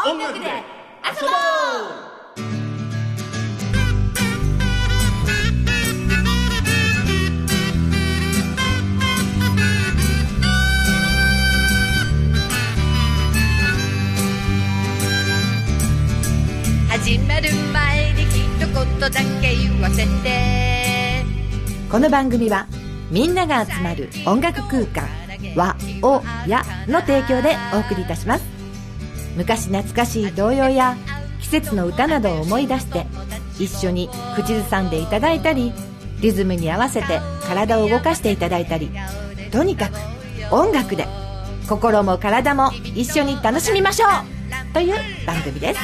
音楽で遊ぼう。 始まる前に一言だけ言わせて。 この番組はみんなが集まる音楽空間和おやの提供でお送りいたします。昔懐かしい童謡や季節の歌などを思い出して一緒に口ずさんでいただいたり、リズムに合わせて体を動かしていただいたり、とにかく音楽で心も体も一緒に楽しみましょうという番組です。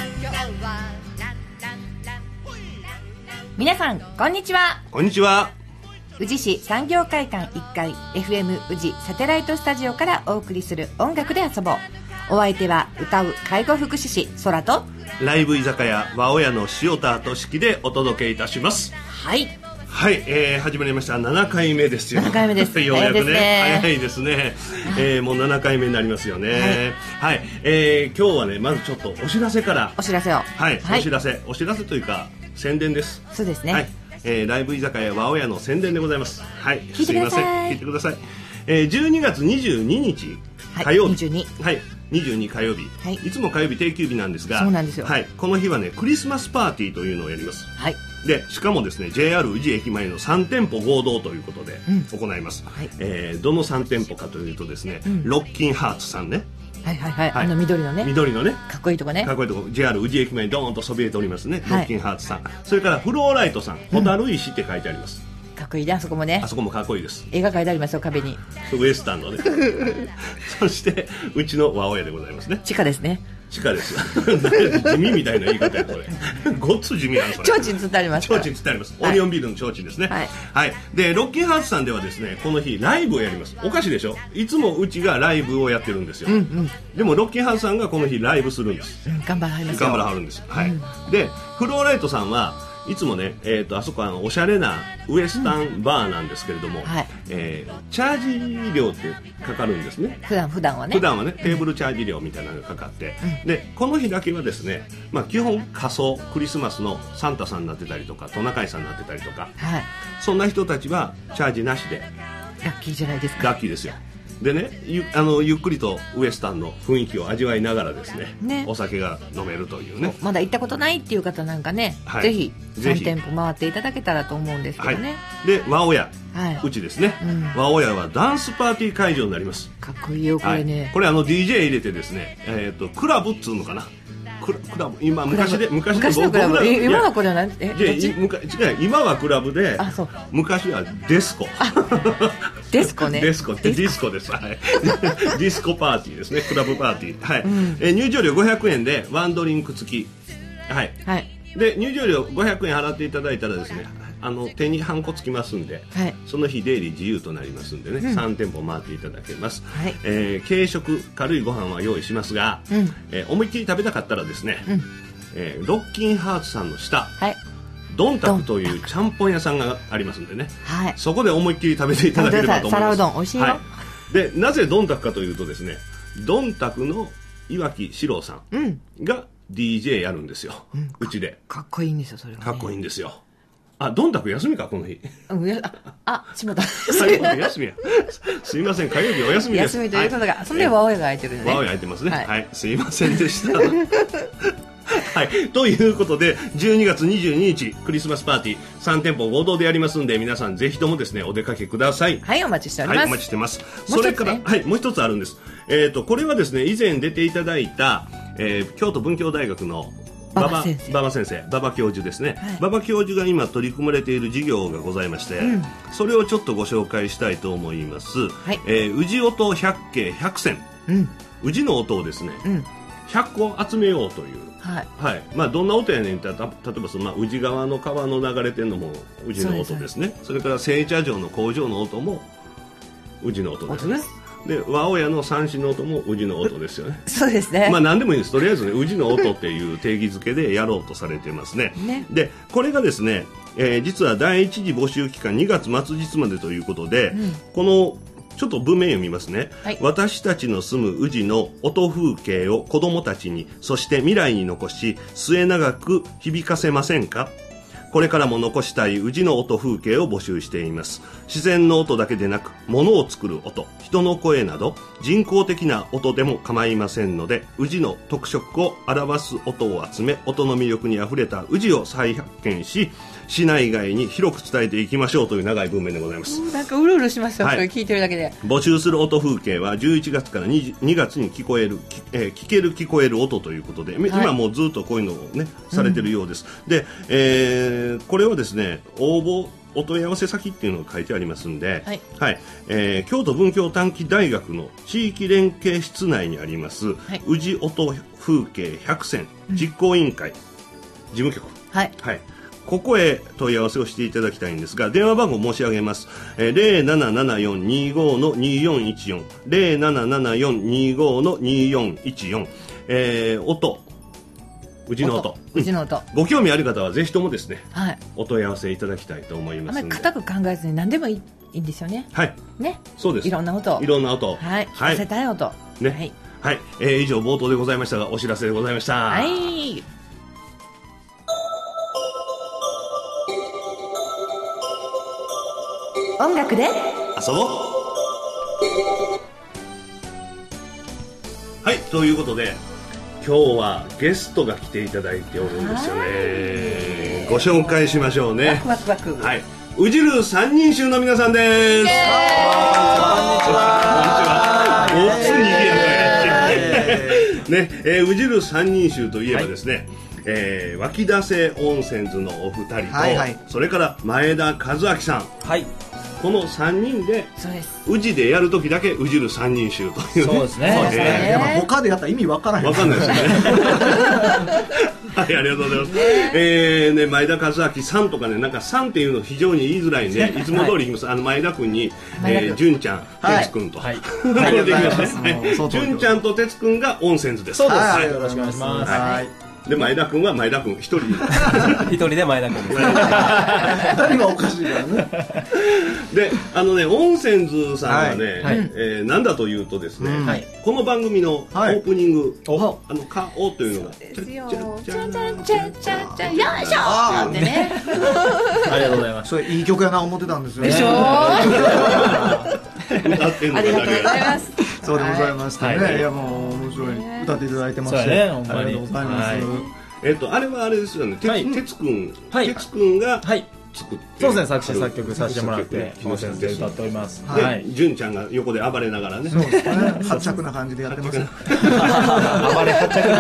皆さんこんにちは。 こんにちは。 宇治市産業会館1階 FM 宇治サテライトスタジオからお送りする音楽で遊ぼう。お相手は歌う介護福祉士空とライブ居酒屋和親の塩田としきでお届けいたします。 はいはい、始まりました。7回目ですよ。 7回目です。 ようやくね、 早いですね。 早いですね。もう7回目になりますよね。はい、今日はね、まずちょっとお知らせから。 お知らせを。 はい、お知らせというか宣伝です。 そうですね。 はい、ライブ居酒屋和親の宣伝でございます。はい、 聞いてください。 すいません、聞いてください。12月22日火曜日、はい、22火曜日、はい、いつも火曜日定休日なんですが、 そうなんですよ。 はい、この日はねクリスマスパーティーというのをやります。 はい。 でしかもですね JR 宇治駅前の3店舗合同ということで行います。はい、どの3店舗かというとですね、ロッキンハーツさんね。 はいはいはい、はい、緑のね、 緑のね、 かっこいいとこね、 かっこいいとこ JR 宇治駅前にドーンとそびえておりますね、はい、ロッキンハーツさん。それからフローライトさん、ホタル石って書いてあります。 かっこいいね、あそこもね。あそこもかっこいいです。 絵が描いてありますよ、壁に。 ウエスタンのねそしてうちの和親でございますね。 地下ですね。 地下です地味みたいな言い方やこれごっつ地味なんです。 提灯つってあります。 提灯つってあります、はい、オリオンビールの提灯ですね。はい、はい、でロッキンハーツさんではですねこの日ライブをやります。おかしいでしょ、いつもうちがライブをやってるんですよ。でもロッキンハーツさんがこの日ライブするんです。 頑張らはりますよ。 頑張らはるんです。はい、でフローライトさんはいつもね、あそこはおしゃれなウエスタンバーなんですけれども、はい、チャージ料ってかかるんですね。 普段はねテーブルチャージ料みたいなのがかかって、でこの日だけはですね、まあ、基本仮装クリスマスのサンタさんになってたりとかトナカイさんになってたりとか、はい、そんな人たちはチャージなしで。 ラッキーじゃないですか。 ラッキーですよ。でね、ゆっくりとウエスタンの雰囲気を味わいながらですね、お酒が飲めるというね。 まだ行ったことないっていう方なんかね、はい、ぜひ3店舗回っていただけたらと思うんですけどね。 はい、で和親、はい、うちですね、和親はダンスパーティー会場になります。 かっこいいよこれね。はい、 これDJ 入れてですね、クラブっつうのかな、クラブ今昔のクラブ、 今はこれは何？ 今はクラブで、昔はデスコ。 デスコね。 ディスコです。はい。ディスコパーティーですね。クラブパーティー。はい。入場料500円でワンドリンク付き。はい。はい。で入場料500円払っていただいたらですね、手にハンコつきますんで、はい、その日出入り自由となりますんでね、3店舗回っていただけます。はい、軽食軽いご飯は用意しますが、思いっきり食べたかったらですね、ロッキンハーツさんの下、はい、ドンタクというちゃんぽん屋さんがありますんでね、はい、そこで思いっきり食べていただければと思います。 皿うどん美味しいよ。はい、 でなぜドンタクかというとですね、ドンタクの岩木史郎さんが DJ やるんですよ、うちで。かっこいいんですよそれは、ね。かっこいいんですよ。ドンタク休みかこの日。 しもた。 休みや。すいません、火曜日お休みです。 休みということが、それで和親が空いてるね。 和親空いてますね。はい、すいませんでした。はい、ということで12月22日クリスマスパーティー3店舗合同でやりますんで、皆さんぜひともですねお出かけください。 はい、お待ちしております。 はい、お待ちしてます。それから、はい、もう一つあるんです。これはですね以前出ていただいた、京都文教大学の馬場先生、馬場教授ですね、はい、馬場教授が今取り組まれている事業がございまして、それをちょっとご紹介したいと思います。はい、宇治音百景100選、宇治の音をですね、100個集めようという、はいはい、まあ、どんな音やねんって、例えばその、宇治川の川の流れてるのも宇治の音ですね。それから製茶場の工場の音も宇治の音ですね。で和親の三振の音も宇治の音ですよね。 そうですね。 まあ何でもいいんです。とりあえずね宇治の音っていう定義づけでやろうとされてますね。でこれがですね、実は第一次募集期間2月末日までということで、このちょっと文面読みますね、はい、私たちの住む宇治の音風景を子どもたちに、そして未来に残し、末永く響かせませんか。これからも残したい宇治の音風景を募集しています。自然の音だけでなく、物を作る音、人の声など人工的な音でも構いませんので、宇治の特色を表す音を集め、音の魅力にあふれた宇治を再発見し、市内外に広く伝えていきましょうという長い文面でございます。 なんかうるうるしました、はい、それ聞いてるだけで。 募集する音風景は11月から 2月に聞ける聞こえる音ということで、はい、今もうずっとこういうのをねされてるようです、で、これはですね、応募お問い合わせ先っていうのが書いてありますんで、はいはい、京都文教短期大学の地域連携室内にあります、はい、宇治音風景100選実行委員会、事務局、はいはい、ここへ問い合わせをしていただきたいんですが、電話番号申し上げます。077425-2414 077425-2414、音、宇治の音、 宇治の音、 ご興味ある方はぜひともですね、はい、お問い合わせいただきたいと思いますので、 あんまり固く考えずに何でもいいんですよね。 はいね、 そうです。 いろんな音、 はい、 聞かせたい音ね、はい、以上冒頭でございましたが、お知らせでございました。 はい、 音楽で遊ぼう。はい、ということで今日はゲストが来ていただいておるんですよね。ご紹介しましょうね。 ワクワクワク。 はい、宇治る三人衆の皆さんです。こんにちは。ごっつにぎやかやってね、宇治る三人衆といえばですね、湧き出せ温泉図のお二人と、はいはい、それから前田和明さん、はい、この3人で宇治でやるときだけ宇治る三人衆という、ね、 そうですね、 やっぱ他でやったら意味わからない。 わかんないですねはい、ありがとうございます。ね、前田和明さんとかね、なんかさんっていうの非常に言いづらいんで、いつも通り言います。前田君に純ちゃん、哲君と、はい、これでいきますね。純ちゃんと哲君が温泉図です。 そうです。はい、よろしくお願いします。はい。 で、前田君は前田君一人一人で前田君です。 二人はおかしいからね。 で、温泉図さんはね、なんだというとですね、この番組のオープニング、カオというのが、 ですよ、チャンチャンチャンチャンチャン、よいしょーってね。 ありがとうございます。 それいい曲やな思ってたんですよね。 でしょ歌ってんの。 ありがとうございます。 そうでございましたね。いや、もう面白い歌っていただいてますし、ありがとうございます。 あれはあれですよね、哲君が作って、 そうですね、作詞作曲させてもらって温泉で歌っております。 で、純ちゃんが横で暴れながらね、 そうですね、はっちゃくな感じでやってます。暴れはっちゃくな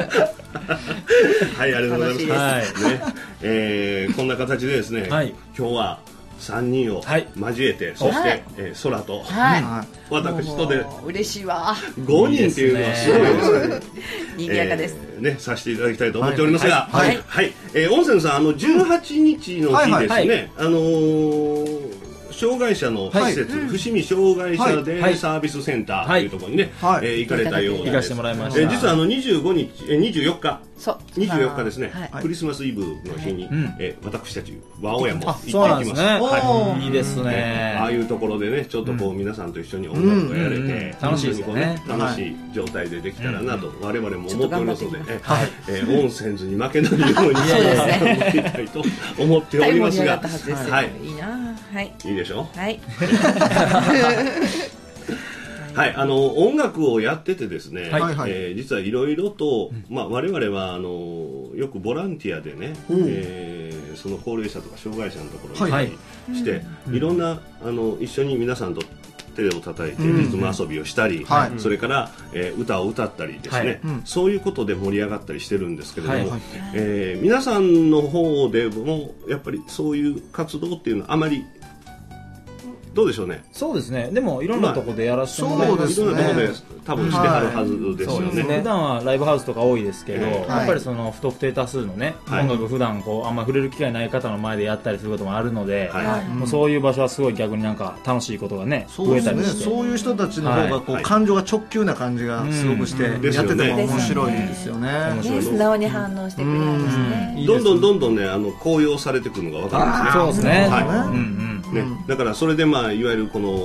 はい、ありがとうございます。こんな形でですね、今日は3人を交えて、そして空と私とで嬉しいわ、 5人っていうのはすごいですね。 賑やかですね、させていただきたいと思っておりますが、はい、温泉さん、18日の日ですね、障害者の施設、伏見障害者デイサービスセンターというところにね、行かれたよう行かせてもらいました。 実は24日ですね、クリスマスイブの日に私たち和親も行ってきました。 いいですね。 ああいうところでね、ちょっとこう皆さんと一緒に音楽をやれて、 楽しいですね。 楽しい状態でできたらなと我々も思っておりますので、温泉図に負けないように頑張っていきたいと思っておりますが、 いいな、はい、 いいでしょう。 はいはい、音楽をやっててですね、実はいろいろと、我々はよくボランティアでね、その高齢者とか障害者のところに行ったりして、いろんな一緒に皆さんと手を叩いてリズム遊びをしたり、それから、歌を歌ったりですね、そういうことで盛り上がったりしてるんですけれども、皆さんの方でもやっぱりそういう活動っていうのはあまりどうでしょうね。 そうですね。でもいろんなところでやらせてもらいます。 いろんなところで多分してはるはずですよね。 普段はライブハウスとか多いですけど、やっぱりその不特定多数のね、音楽普段こうあんま触れる機会ない方の前でやったりすることもあるので、もうそういう場所はすごい逆になんか楽しいことがね増えたりして、 そういう人たちの方がこう感情が直球な感じがすごくしてやってても面白いですよね。 素直に反応してくれるんですね。 どんどんね高揚されてくるのが分かるんですね。 そうですね。 だからそれでいわゆるこの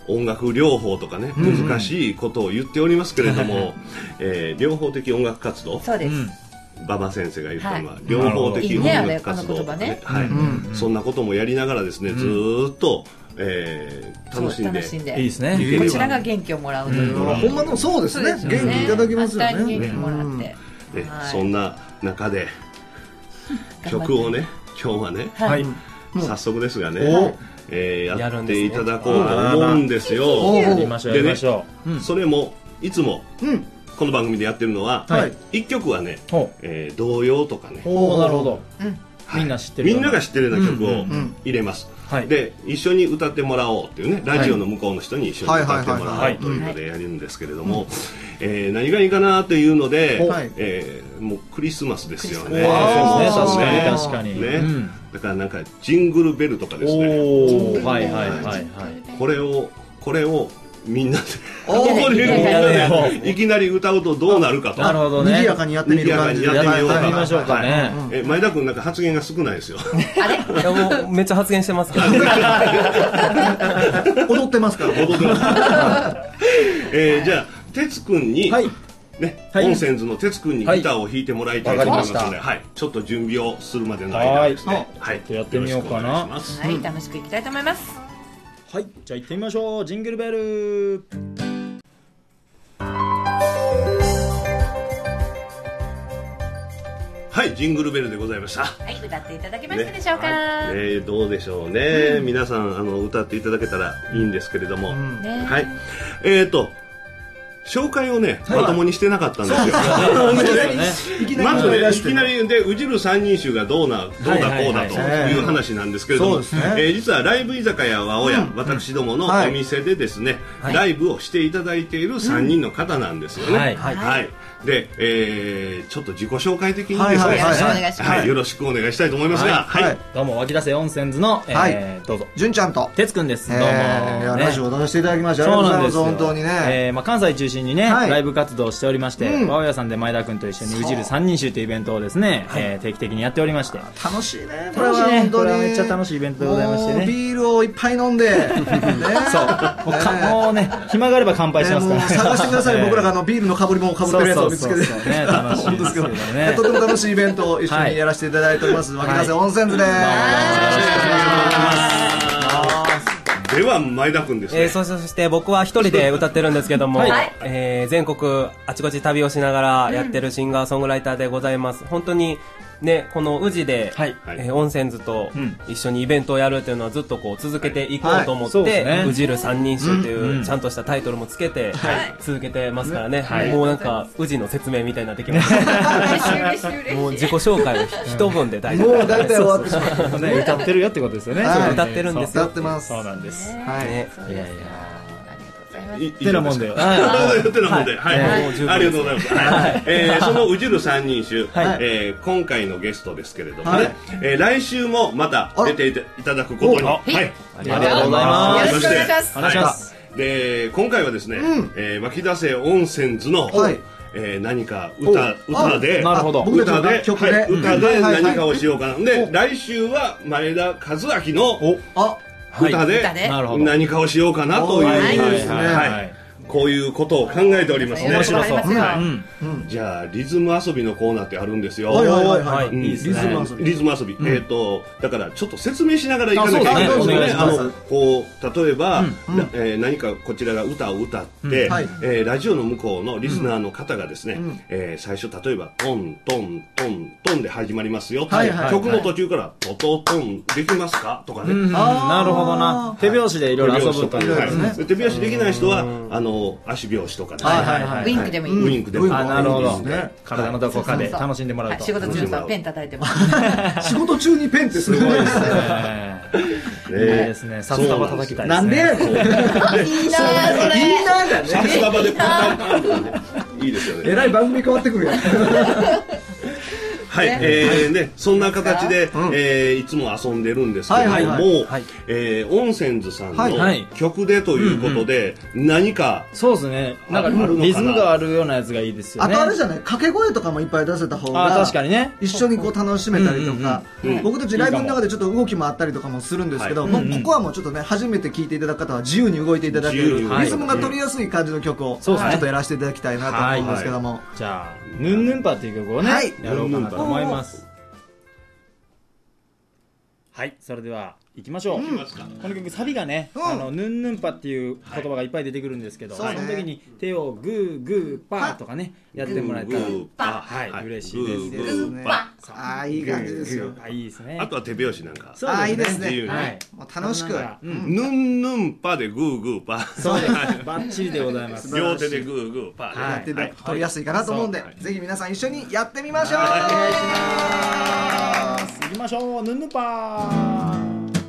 音楽療法とかね、難しいことを言っておりますけれども、療法的音楽活動、 そうです。 馬場先生が言ったのは、療法的音楽活動とかね、そんなこともやりながらですね、ずーっと楽しんでいいですね。 こちらが元気をもらうという。 ほんまのそうですね。元気いただきますよね。 元気もらって。 そんな中で曲をね、今日はね、早速ですがね、やっていただこうと思うんですよ。 やりましょう、やりましょう。それもいつもこの番組でやってるのは、1曲はね、童謡とかね。 なるほど。みんな知ってる。 みんなが知ってるような曲を入れます。で、一緒に歌ってもらおうっていうね、ラジオの向こうの人に一緒に歌ってもらおうというのでやるんですけれども、何がいいかなというので、もうクリスマスですよね。 確かに確かに。 だからなんかジングルベルとかですね。 はいはいはい。 これをみんなでいきなり歌うとどうなるかと。 なるほどね。 賑やかにやってみる感じでやってみましょうかね。 前田君なんか発言が少ないですよ。 いやもうめっちゃ発言してますけど。 踊ってますから。 踊ってます。じゃあ哲君にね、オンセンズの哲君にギターを弾いてもらいたいと思いますので、ちょっと準備をするまでの間ですね。 やってみようかな。 はい、楽しくいきたいと思います。 はい、じゃあ行ってみましょう。ジングルベル。 はい、ジングルベルでございました。 はい、歌っていただけましたでしょうか。 どうでしょうね。皆さん歌っていただけたらいいんですけれども、はい。紹介をね、まともにしてなかったんですよ。まずね、いきなりで、うじる三人衆がどうだこうだという話なんですけれども、実はライブ居酒屋和や私どものお店でですね、ライブをしていただいている3人の方なんですよね。はい。で、ちょっと自己紹介的にですね、よろしくお願いしたいと思いますが、 どうも、湧き出せ温泉図の、どうぞ。 純ちゃんと。 哲くんです。どうも。 ラジオを出していただきまして、ありがとうございます。本当にね。 関西中心にね、ライブ活動をしておりまして、和屋さんで前田くんと一緒にうじる三人衆というイベントをですね、定期的にやっておりまして。 楽しいね。 これは本当にめっちゃ楽しいイベントでございましてね。 ビールをいっぱい飲んで、 そう。もうね、暇があれば乾杯しますから。 探してください。僕らがビールのかぶりもかぶってるやつを見つけて。 楽しいですけどね。 とても楽しいイベントを一緒にやらせていただいております。湧き出せ温泉図です。 では前田君ですね。 そして僕は一人で歌ってるんですけども、全国あちこち旅をしながらやってるシンガーソングライターでございます。本当にね、この宇治で、温泉図と一緒にイベントをやるっていうのはずっとこう続けていこうと思って、宇治る三人衆っていうちゃんとしたタイトルもつけて続けてますからね。もうなんか宇治の説明みたいになってきました。もう自己紹介を一文で大丈夫。 もう大体終わってしまった。歌ってるよってことですよね。 歌ってるんですよ。 歌ってます。 そうなんです。 はい。 いやいや。 てなもんで。てなもんで。はい。ありがとうございます。そのうじる三人衆、今回のゲストですけれどもね、来週もまた出ていただくことに。はい。 ありがとうございます。 よろしくお願いします。 お願いします。 で、今回はですね、湧き出せ温泉図の、何か歌で、 なるほど。 歌で何かをしようかな。で、来週は前田和明の、歌で何かをしようかなというこういうことを考えておりますね。 面白そう。 じゃあリズム遊びのコーナーってあるんですよ。 リズム遊び。だからちょっと説明しながらいかなきゃいけないですよね。こう例えば何かこちらが歌を歌ってラジオの向こうのリスナーの方がですね、最初例えばトントントントンで始まりますよ。曲の途中からトトトンできますかとかね。 なるほどな。手拍子でいろいろ遊ぶという。 手拍子できない人は足拍子とかウインクでもいい。 ウインクでもいい。 なるほど。体のどこかで楽しんでもらうと。 仕事中にペン叩いても仕事中にペンってすごいですね。 いいですね。札束叩きたいですね。 なんで？いいなそれ。いいなだね。 札束でパンパン。いいですよね。 えらい番組変わってくるやん。 はい、ね、そんな形で、いつも遊んでるんですけども、温泉図さんの曲でということで、何か、 そうですね、なんかリズムがあるようなやつがいいですよね。 あとあれじゃない、掛け声とかもいっぱい出せた方が、 確かにね、 一緒にこう楽しめたりとか、僕たちライブの中でちょっと動きもあったりとかもするんですけど、もうここはもうちょっとね、初めて聴いていただく方は自由に動いていただける、リズムが取りやすい感じの曲をちょっとやらせていただきたいなと思うんですけども、 じゃあヌンヌンパっていう曲をね、やろうかなと思います。はい、それでは行きましょう。この曲サビがね、ヌンヌンパっていう言葉がいっぱい出てくるんですけど、その時に手をグーグーパーとかねやってもらえたら嬉しいです。グーパー、いい感じですよ。 いいですね。 あとは手拍子なんか、 いいですね。楽しくヌンヌンパでグーグーパー、 そうです、バッチリでございます。 両手でグーグーパーやって取りやすいかなと思うんで、ぜひ皆さん一緒にやってみましょう。お願いします。行きましょう、ヌンヌンパー。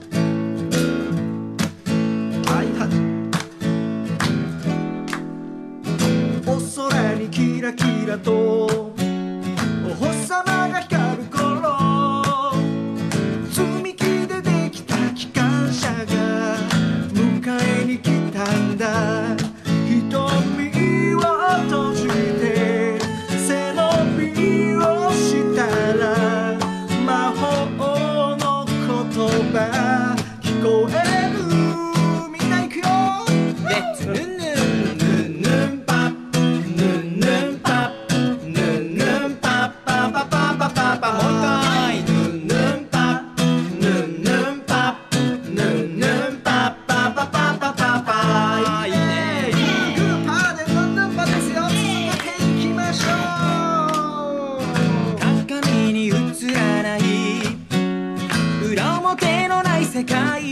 お空にキラキラとお星様が光る頃、積み木でできた機関車が迎えに来たんだ。瞳を閉じて背伸びをしたら魔法の言葉聞こえる。みんな行くよ。レッツヌンヌンヌンヌンパヌンヌンパヌンヌンパパパパパパパ、もう一回ヌンヌンパヌンヌンパヌンヌンパパパパパパパ。いいね。グーパーでヌンヌンパですよ。続けていきましょう。鏡に映らない裏表のない世界、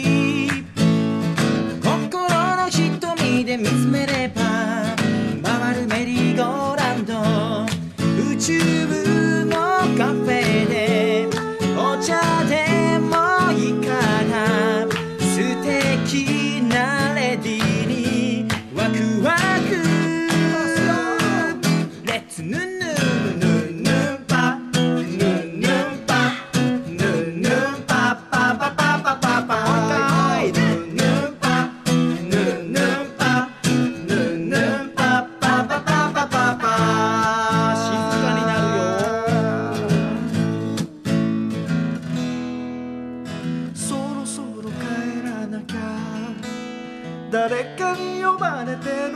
心の瞳で見つめれば回るメリーゴーランド、宇宙のカフェでお茶でもいいから素敵なレディーにワクワク。レッツヌンヌンヌンヌンパヌンヌンパヌンヌンパパパパパパパ。誰かに呼ばれてる、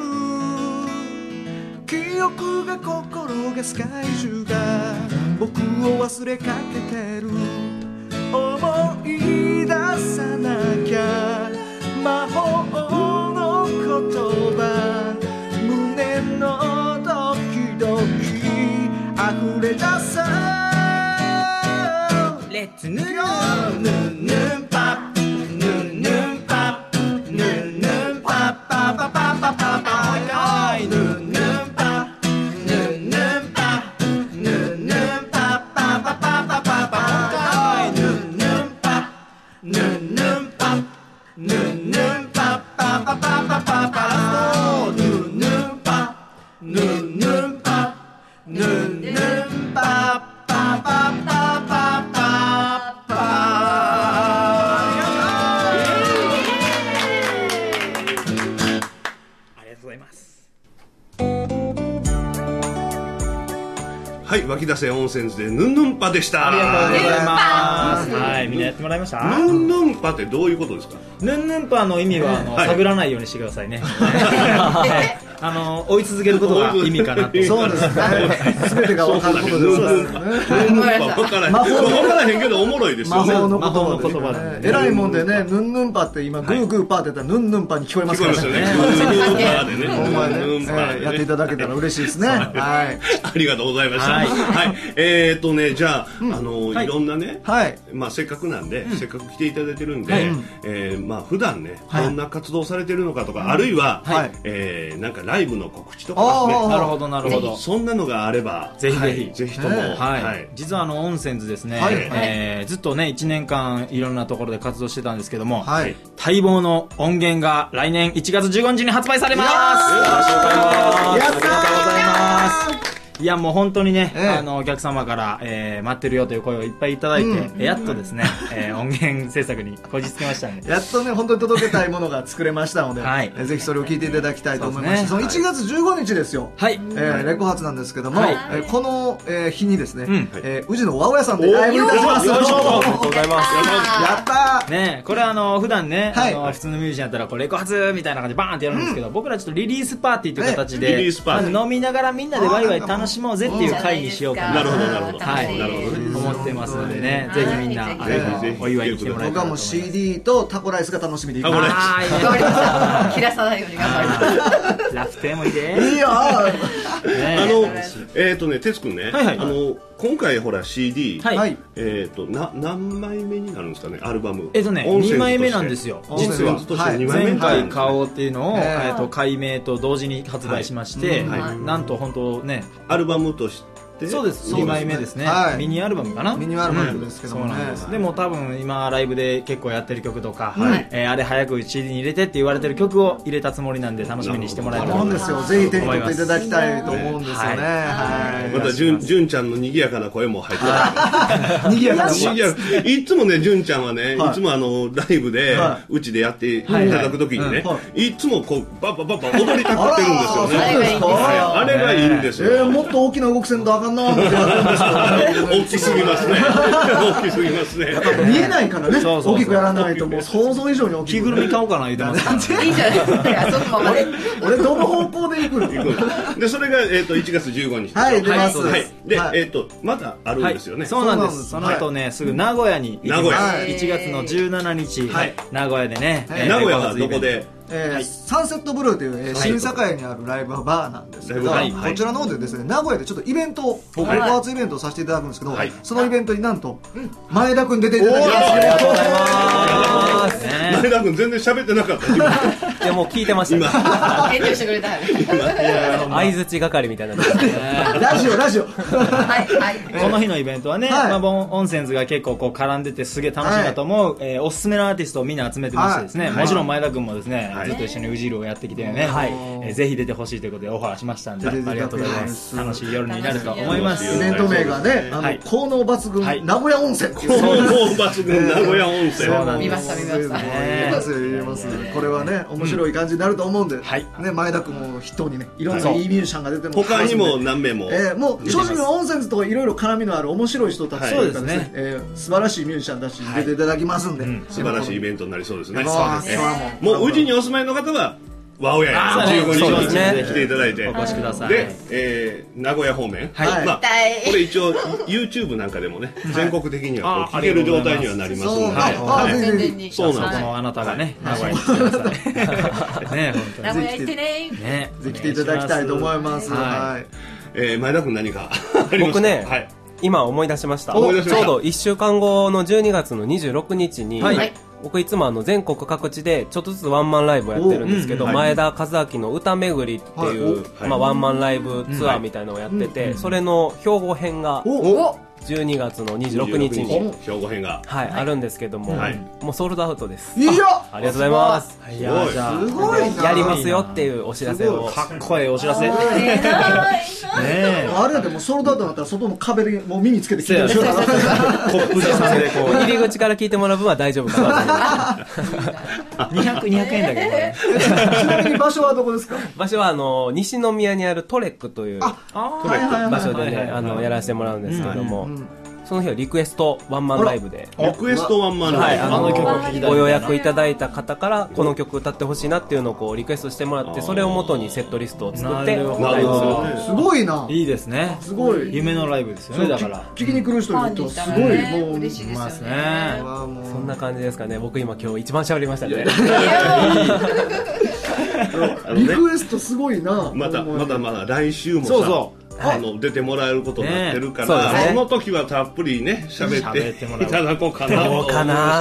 記憶が心がスカイ中が僕を忘れかけてる。思い出さなきゃ魔法の言葉、胸のドキドキ溢れ出そう。レッツヌンヌンヌンパヌンヌンパヌンヌンパパパパパパパ。ヌンヌンパヌンヌンパヌンヌンパパパパパパパ。ヌンヌンパヌンヌンパヌンヌンパパパパパパパ。ヌンヌンパヌンヌンパヌンヌンパパパパパパパ。 はい、湧き出せ温泉図でヌンヌンパでした。 ありがとうございます。はい、みんなやってもらいました。 ヌンヌンパってどういうことですか？ ヌンヌンパの意味は探らないようにしてくださいね。追い続けることが意味かなと。 そうですね。全てが分かることですね。 分からへんけどおもろいですよね。 魔法の言葉で。えらいもんでね、ヌンヌンパって今グーグーパーって言ったらヌンヌンパに聞こえますからね。お前ね、やっていただけたら嬉しいですね。はい。 ありがとうございました。はい。じゃあいろんなね、まあせっかくなんで、せっかく来ていただいてるんで、まあ普段ねどんな活動されてるのかとか、あるいはなんかライブの告知とかですね。 なるほどなるほど。 そんなのがあればぜひぜひぜひとも。 実は温泉図ですね、ずっとね1年間いろんなところで活動してたんですけども、待望の音源が来年1月15日に発売されます。 やったー。ありがとうございます。 いやもう本当にね、お客様から、待ってるよという声をいっぱいいただいて、やっとですね、音源制作にこじつけましたんで、 やっとね本当に届けたいものが作れましたので、ぜひそれを聞いていただきたいと思います。その1月15日ですよ、レコ発なんですけども、この日にですね、宇治の和尾屋さんでライブいたします。 ありがとうございます。 やったーね、これ普段ね、普通のミュージシャンやったらこうレコ発みたいな感じでバーンってやるんですけど、僕らちょっとリリースパーティーという形で、飲みながらみんなでワイワイ楽しもうぜっていう会にしようかな、思ってますのでね、ぜひみんなお祝いに来てもらえたらと思います。 僕はもう CD とタコライスが楽しみでいきます。 切らさないように頑張ります。 楽天もいいで。 いいよ。 哲くんね、今回ほら CD、何枚目になるんですかね、アルバム。 2枚目なんですよ。実は前回買おうっていうのを改名と同時に発売しまして、なんと本当ね、 アルバムとしてそうです、2枚目ですね、ミニアルバムかな、 ミニアルバムですけどもね、 でも多分今ライブで結構やってる曲とか、あれ早く CD に入れてって言われてる曲を入れたつもりなんで、楽しみにしてもらえたらと思います。 ぜひ手に取っていただきたいと思うんですよね。 また純ちゃんの賑やかな声も入ってた。 賑やかいつもね、純ちゃんはね、いつもライブでうちでやっていただくときにね、いつもこうバッバッバッ踊りたくってるんですよね。あれがいいんですよ。 もっと大きな動きせんとあかんなってやるんですけど、 大きすぎますね。大きすぎますね。 見えないからね、大きくやらないともう想像以上に大きい。 着ぐるみ買おうかな言ってますから。 いいじゃないですか。 俺どの方向で行くの？ でそれが1月15日。 はい、出ます。 でまだあるんですよね。 そうなんです。その後ね、すぐ名古屋に行きます。1月の17日、名古屋でね。 名古屋はどこで？ サンセットブルーという新堺にあるライブバーなんですけど、こちらの方でですね、名古屋でちょっとイベントをレコ発イベントをさせていただくんですけど、そのイベントになんと前田君出ていただきます。 ありがとうございます。 前田君全然喋ってなかった。 いやもう聞いてました。今返事してくれた。 相づち係みたいな。 ラジオ。 この日のイベントはね、オンセンズが結構こう絡んでてすげえ楽しいなと思うおすすめのアーティストをみんな集めてましてですね、もちろん前田君もですね、ずっと一緒にウジールをやってきてね、ぜひ出てほしいということでオファーしましたんで、ありがとうございます。楽しい夜になると思います。 イベント名がね、効能抜群名古屋温泉っていう。 効能抜群名古屋温泉。 見ました。 言えます。これはね、面白い感じになると思うんで、ね、前田君も筆頭にね、いろんないいミュージシャンが出てます。 他にも何名も。 もう正直温泉といろいろ絡みのある面白い人たちというかですね、素晴らしいミュージシャンたちに出ていただきますんで、 素晴らしいイベントになりそうですね。もう宇治にお住まいの方は和尾屋15日に来ていただいてお越しください。 で、名古屋方面、これ一応 YouTube なんかでもね、全国的には聴ける状態にはなりますので、 そうなんです。あなたがね、名古屋に来てください。ね、 名古屋行ってね。 ぜひ来ていただきたいと思います。 前田君何か僕ね、今思い出しました。ちょうど1週間後の12月の26日に、僕いつも全国各地でちょっとずつワンマンライブをやってるんですけど、前田和明の歌巡りっていうワンマンライブツアーみたいなのをやってて、それの兵庫編が12月の26日に兵庫編があるんですけども、もうソールドアウトです。 いや、 ありがとうございます。 すごいな。 やりますよっていうお知らせを。 かっこいいお知らせ。 あれだってもうソールドアウトだったら外の壁でもう耳つけて聞いてるでしょ。 コップさんでこう入り口から聞いてもらう分は大丈夫かなと思います。 200円だけどね。 ちなみに場所はどこですか？ 場所は西宮にあるトレックという場所でね、やらせてもらうんですけども、その日はリクエストワンマンライブで、 リクエストワンマンライブ、 ご予約いただいた方からこの曲歌ってほしいなっていうのをこうリクエストしてもらって、それを元にセットリストを作ってライブする。 すごいな。 いいですね。 すごい夢のライブですよね。だから聞きに来る人にとってはすごいもう嬉しいですね。 そんな感じですかね。僕今日一番喋りましたね。 リクエストすごいな。 まだ来週もさ、出てもらえることになってるから、その時はたっぷりね喋っていただこうかな。 どうかな。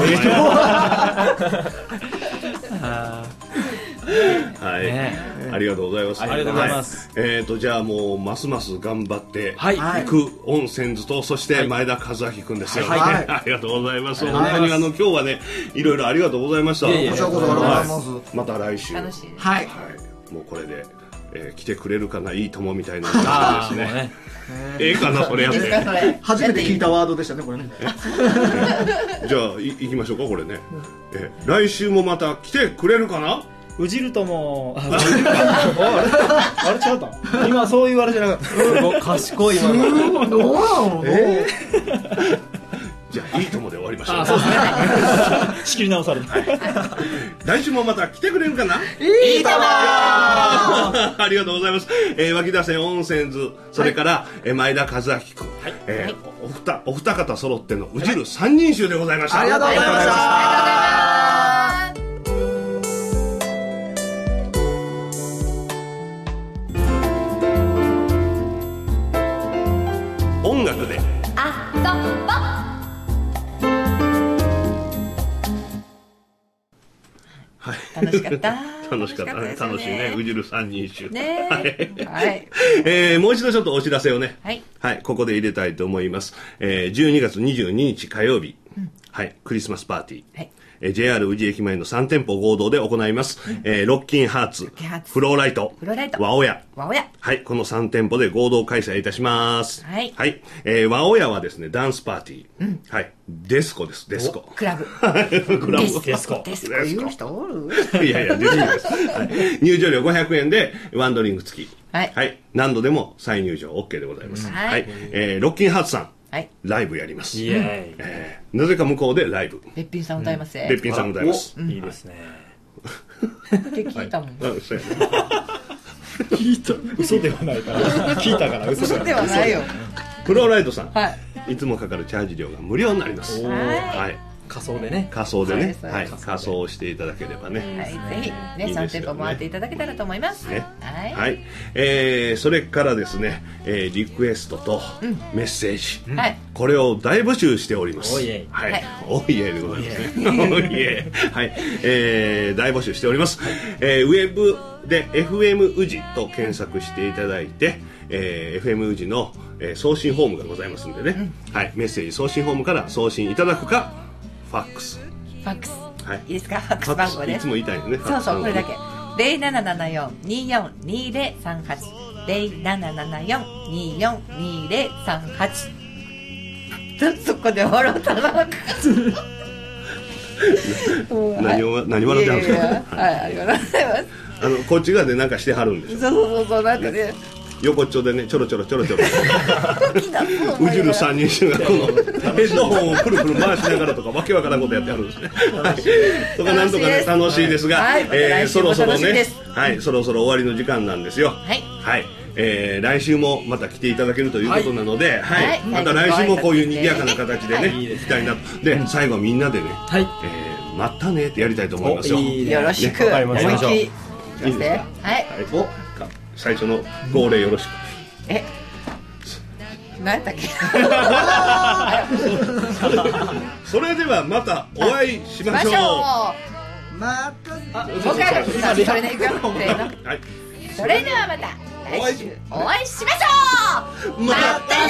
はい、ありがとうございます。 ありがとうございます。 じゃあもうますます頑張っていくオンセンズと、そして前田和明くんですよね。ありがとうございます。本当に今日はね、いろいろありがとうございました。 こちらこそありがとうございます。 また来週。 はい。 もうこれで来てくれるかないいともみたいなですね。ええかなそれやって。 初めて聞いたワードでしたねこれね。 じゃあ行きましょうかこれね。来週もまた来てくれるかな。 うじるともあれ違った今そういうあれじゃなかった。 賢い今の。 じゃあいいともで終わりましょう。 そうですね。仕切り直されて。 来週もまた来てくれるかな。 いいともありがとうございます。脇田線温泉図、それから前田和明君、お二方揃ってのうじる三人衆でございました。 ありがとうございました。 音楽で楽しかった。 楽しかったね。楽しいね。うじる三人衆。 ね。はい。 もう一度ちょっとお知らせをね。 はい。 はい。ここで入れたいと思います。12月22日火曜日。はい。クリスマスパーティー。はい。JR 宇治駅前の3店舗合同で行います。ロッキンハーツ、フローライト、和親。はい。この3店舗で合同開催いたします。はい。はい。和親はですね、ダンスパーティー。はい。デスコです。デスコ。 クラブ。 クラブ。 デスコ。 デスコ言う人おる？ いやいや、デスコです。入場料500円でワンドリンク付き。はい。はい。何度でも再入場 OK でございます。はい。ロッキンハーツさん。ライブやります。なぜか向こうでライブ。 べっぴんさん歌います。 べっぴんさん歌います。 いいですね。 って聞いたもん。 そうやね。 聞いた。嘘ではないから。聞いたから嘘ではないよ。 フローライトさん。いつもかかるチャージ料が無料になります。はい。 仮装でね。 仮装でね。はい。仮装をしていただければね。 はい。ぜひね、3店舗回っていただけたらと思います。ね。 はい。それからですね、リクエストとメッセージ。はい。これを大募集しております。 おいえ。 はい。おいえでございますね。おいえ。はい。大募集しております。ウェブで FM 宇治と検索していただいて、FM 宇治の送信フォームがございますんでね。はい。メッセージ送信フォームから送信いただくか、ファックス。 はい。いいですか？ファックス番号です。 いつも言いたいよね。 そうそう、これだけ。0774-242038。0774-242038。そこで笑ったな。 何笑ってはるんですか？ はい、ありがとうございます。 こっち側でなんかしてはるんでしょ。 そう、なんかね。 横っちょでね、ちょろうじる三人衆がこのヘッドホンをくるくる回しながらとかわけわからんことやってあるんですね。とかなんとかね、楽しいですが、そろそろね、はい、そろそろ終わりの時間なんですよ。はい。来週もまた来ていただけるということなので、はい、また来週もこういう賑やかな形でね、行きたいなと。で、最後みんなでね、またねってやりたいと思いますよ。 よろしく。思いっきり。いいですか？はい。 最初の号令よろしく。 何やったっけ？ それではまたお会いしましょう。 また。 それでいくよ。それではまた来週お会いしましょう。またね。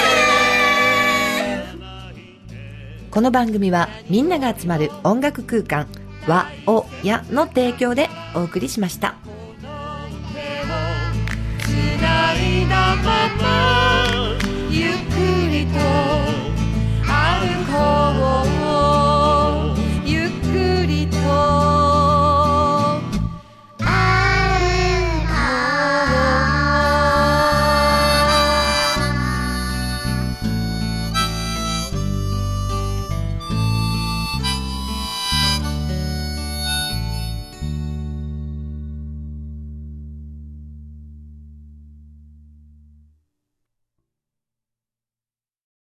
この番組はみんなが集まる音楽空間和おやの提供でお送りしました。